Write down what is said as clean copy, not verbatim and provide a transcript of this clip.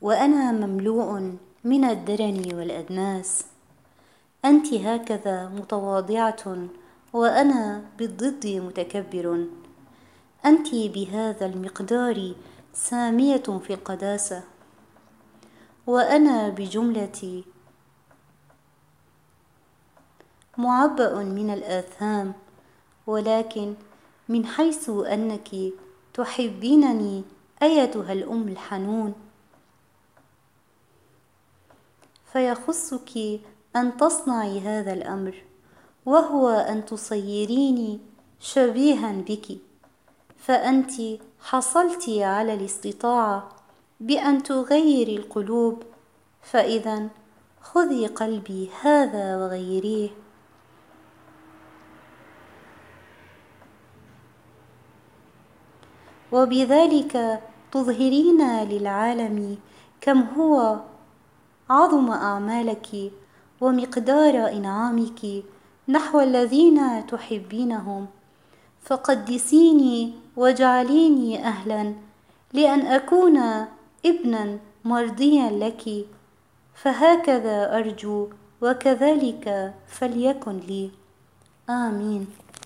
وأنا مملوء من الدرن والأدناس. أنت هكذا متواضعة وأنا بالضد متكبر. أنت بهذا المقدار سامية في القداسة، وأنا بجملتي معبأ من الآثام. ولكن من حيث أنك تحبينني أيتها الأم الحنون، فيخصك أن تصنعي هذا الأمر، وهو أن تصيريني شبيها بك. فأنت حصلت على الاستطاعة بأن تغيري القلوب، فإذا خذي قلبي هذا وغيريه. وبذلك تظهرين للعالم كم هو عظم أعمالك ومقدار إنعامك نحو الذين تحبينهم. فقدسيني واجعليني أهلا لأن أكون ابنا مرضيا لك، فهكذا أرجو وكذلك فليكن لي. آمين.